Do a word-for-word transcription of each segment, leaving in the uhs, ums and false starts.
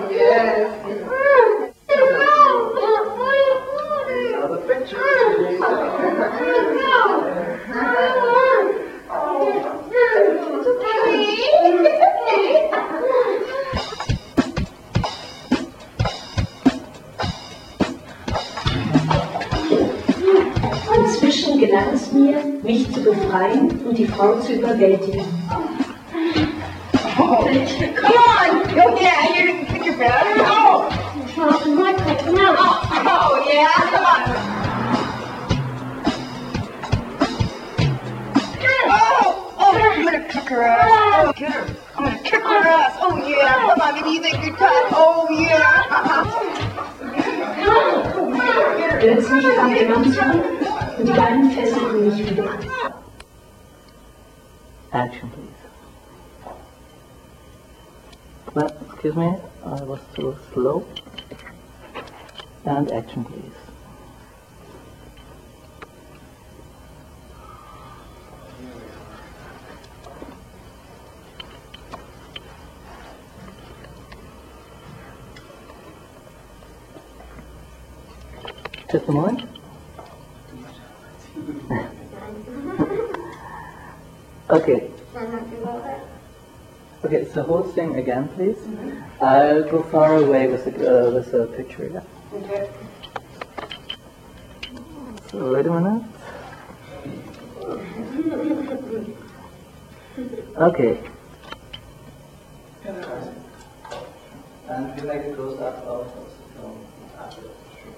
Yes. Another picture. Inzwischen gelang es mir, mich zu befreien und die Frau zu überwältigen. Oh, come on! Go yeah, you didn't kick your bed. Oh! Oh, Michael, no! Oh, yeah, come on! Oh! Oh, I'm gonna kick her ass. Oh, get her. I'm gonna kick her ass. Oh, yeah. Come on, baby, you think you're tough. Oh, yeah. Plötzlich kam der Mann zurück und die beiden fesselten mich wieder. Action, please. Well, excuse me, I was too slow. And action, please. Just a moment. Okay. Okay, so hold thing again, please. Mm-hmm. I'll go far away with the uh, with the picture. Yeah. Okay. So wait a minute. Okay. And we make a close up of the film after the shoot.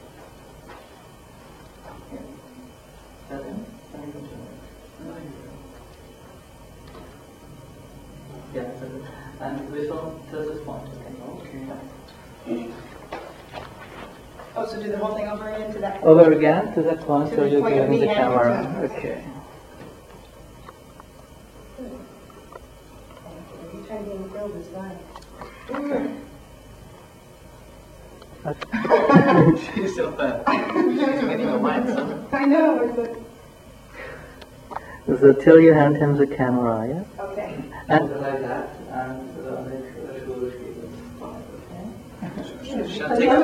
Okay. That in? Can you continue? Yeah, that's it. And we film till this point, okay? Okay. Oh, so do the whole thing over again to that? Over again to that point, To so the you're point of giving the me camera. and Okay. You trying to get grilled this guy. She's so bad. She's making a mind something. I know. It's like, So till you hand him the camera, yeah? okay. And like that, and uh, make sure she is fine, okay? Shall I take it?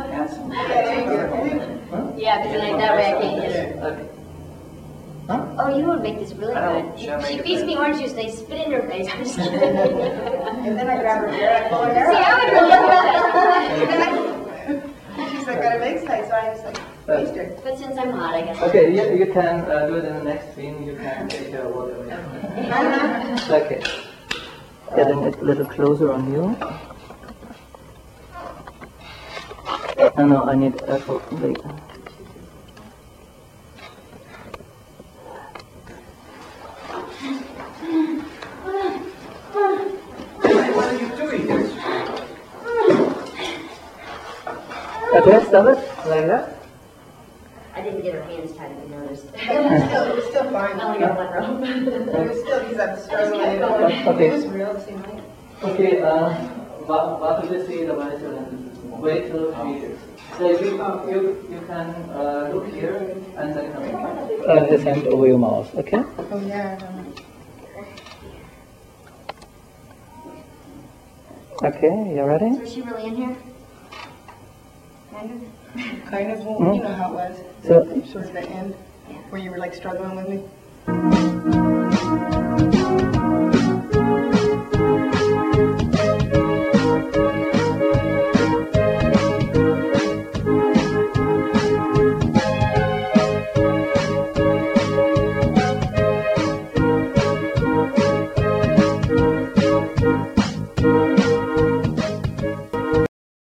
Yeah, because like that way I can't get it. Okay. Oh, you would make this really I know. good. Should I make She it feeds better? me orange juice, they spit in her face. I'm just kidding. And then I grab her hair, I pull her hair See, I out. would really love that. She's like, got a big size, so I just like, waste her. But since I'm hot, I guess. Okay, you, you can uh, do it in the next scene. You can take your water away. Okay. Getting it a little closer on you. Oh no, I need apple. Wait. What are you doing here? Okay, stop it. Like that. I didn't get her hands tied, if you noticed. It was still, it was still fine. I only got one rope. It was still, because I'm struggling. kept going. Okay. It was real, it seemed like. Okay, uh, what will you see the monitor and wait till she so you, you, you can uh, look here and then come uh, his hand over your mouth, okay? Oh, yeah, I know. Okay, you ready? So is she really in here? Kind of? Kind of, well, Hmm? you know how it was. So, Towards the end, where you were like struggling with me.